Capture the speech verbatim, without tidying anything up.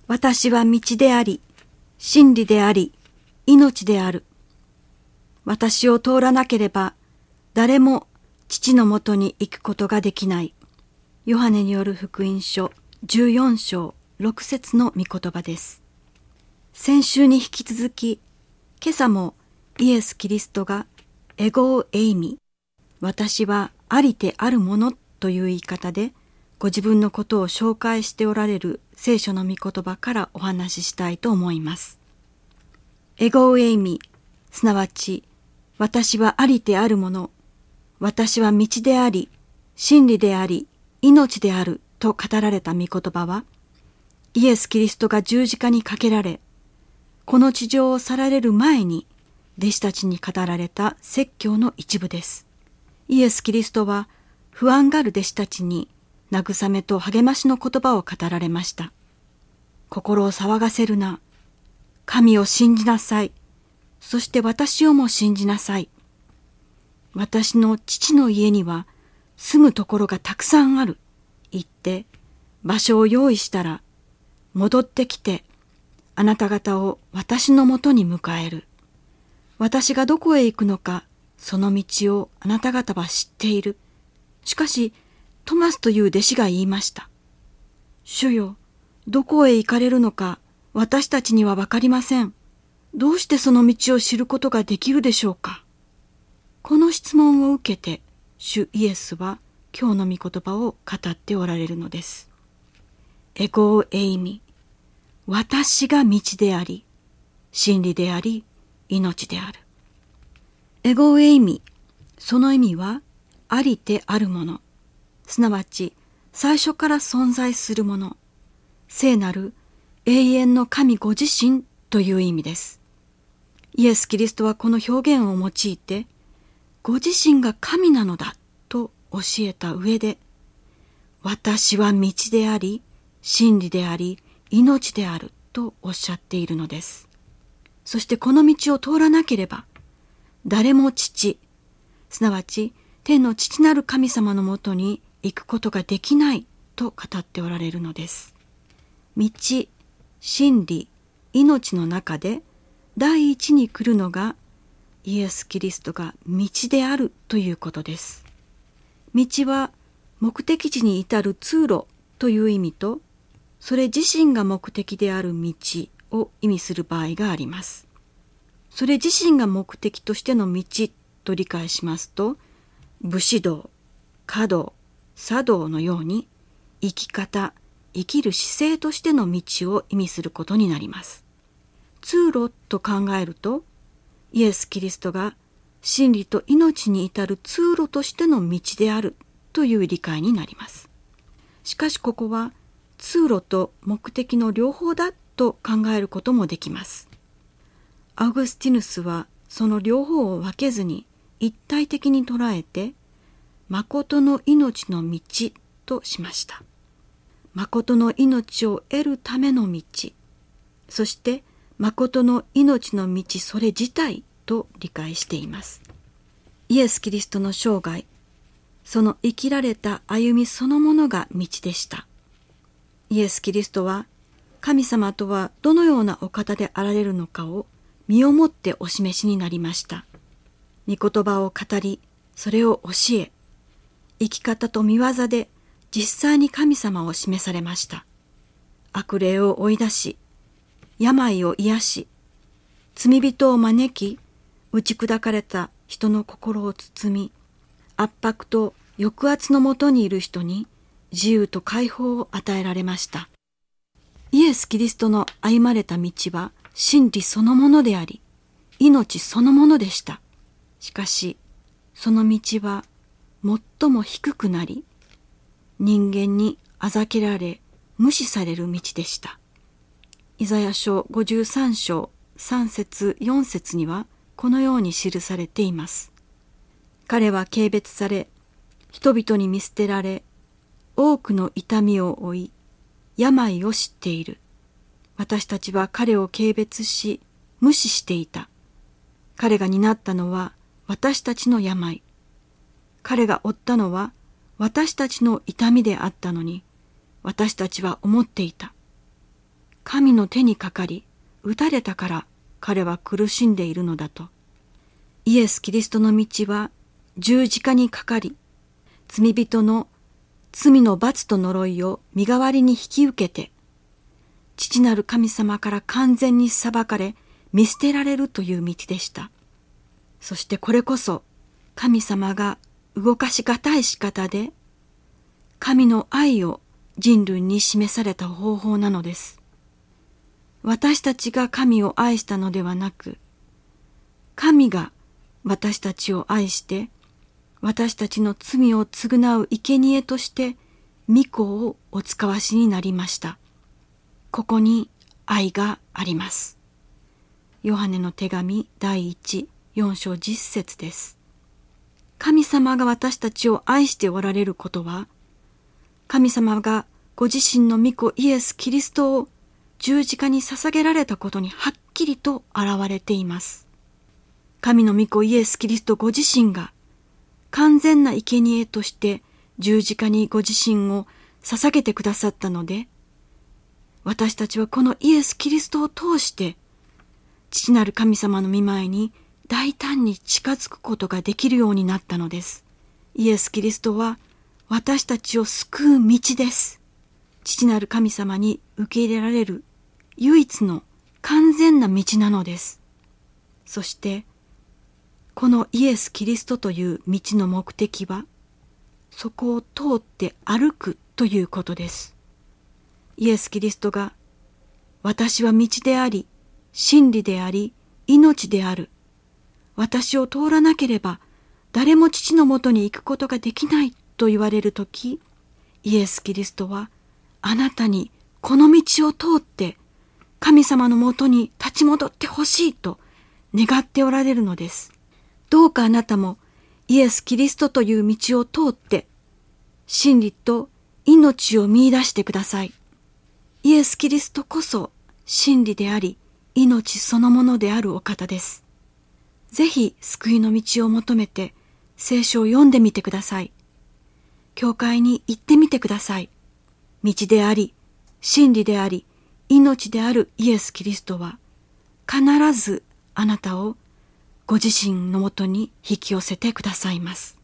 私は道であり、真理であり、命である。私を通らなければ、誰も父のもとに行くことができない。ヨハネによる福音書じゅうよん章ろく節の御言葉です。先週に引き続き、今朝もイエス・キリストがエゴーエイミ、私はありてあるものという言い方で、ご自分のことを紹介しておられる聖書の御言葉からお話ししたいと思います。エゴーエイミ、すなわち、私はありてあるもの、私は道であり、真理であり、命であると語られた御言葉は、イエス・キリストが十字架にかけられ、この地上を去られる前に、弟子たちに語られた説教の一部です。イエス・キリストは、不安がある弟子たちに、慰めと励ましの言葉を語られました。心を騒がせるな。神を信じなさい。そして私をも信じなさい。私の父の家には住むところがたくさんある。言って場所を用意したら戻ってきてあなた方を私のもとに迎える。私がどこへ行くのかその道をあなた方は知っている。しかしトマスという弟子が言いました。主よ、どこへ行かれるのか私たちにはわかりません。どうしてその道を知ることができるでしょうか。この質問を受けて、主イエスは今日の御言葉を語っておられるのです。エゴーエイミ、私が道であり、真理であり、命である。エゴーエイミ、その意味は、ありてあるもの。すなわち最初から存在するもの、聖なる永遠の神ご自身という意味です。イエス・キリストはこの表現を用いて、ご自身が神なのだと教えた上で、私は道であり、真理であり、命であるとおっしゃっているのです。そしてこの道を通らなければ、誰も父、すなわち天の父なる神様のもとに行くことができないと語っておられるのです。道、真理、命の中で第一に来るのがイエス・キリストが道であるということです。道は目的地に至る通路という意味と、それ自身が目的である道を意味する場合があります。それ自身が目的としての道と理解しますと、武士道、華道、茶道のように生き方、生きる姿勢としての道を意味することになります。通路と考えると、イエス・キリストが真理と命に至る通路としての道であるという理解になります。しかしここは通路と目的の両方だと考えることもできます。アウグスティヌスはその両方を分けずに一体的に捉えて、誠の命の道としました。誠の命を得るための道、そして誠の命の道それ自体と理解しています。イエス・キリストの生涯、その生きられた歩みそのものが道でした。イエス・キリストは神様とはどのようなお方であられるのかを身をもってお示しになりました。御言葉を語り、それを教え、生き方と見業で実際に神様を示されました。悪霊を追い出し、病を癒し、罪人を招き、打ち砕かれた人の心を包み、圧迫と抑圧のもとにいる人に自由と解放を与えられました。イエス・キリストの歩まれた道は真理そのものであり、命そのものでした。しかし、その道は最も低くなり、人間にあざけられ、無視される道でした。イザヤ書ごじゅうさん章さん節よん節にはこのように記されています。彼は軽蔑され、人々に見捨てられ、多くの痛みを負い、病を知っている。私たちは彼を軽蔑し、無視していた。彼が担ったのは私たちの病。彼が負ったのは私たちの痛みであったのに、私たちは思っていた。 神の手にかかり打たれたから彼は苦しんでいるのだと。イエス・キリストの道は十字架にかかり、罪人の罪の罰と呪いを身代わりに引き受けて、父なる神様から完全に裁かれ見捨てられるという道でした。そしてこれこそ神様が動かしがたい仕方で神の愛を人類に示された方法なのです。私たちが神を愛したのではなく、神が私たちを愛して私たちの罪を償う生贄として御子をお使わしになりました。ここに愛があります。ヨハネの手紙第一、四章十節です。神様が私たちを愛しておられることは、神様がご自身の御子イエス・キリストを十字架に捧げられたことにはっきりと現れています。神の御子イエス・キリストご自身が完全な生贄として十字架にご自身を捧げてくださったので、私たちはこのイエス・キリストを通して父なる神様の御前に大胆に近づくことができるようになったのです。イエス・キリストは私たちを救う道です。父なる神様に受け入れられる唯一の完全な道なのです。そしてこのイエス・キリストという道の目的は、そこを通って歩くということです。イエス・キリストが、私は道であり、真理であり、命である。私を通らなければ、誰も父のもとに行くことができないと言われるとき、イエス・キリストは、あなたにこの道を通って、神様のもとに立ち戻ってほしいと願っておられるのです。どうかあなたもイエス・キリストという道を通って真理と命を見出してください。イエス・キリストこそ真理であり命そのものであるお方です。ぜひ救いの道を求めて聖書を読んでみてください。教会に行ってみてください。道であり真理であり命であるイエス・キリストは必ずあなたをご自身のもとに引き寄せてくださいます。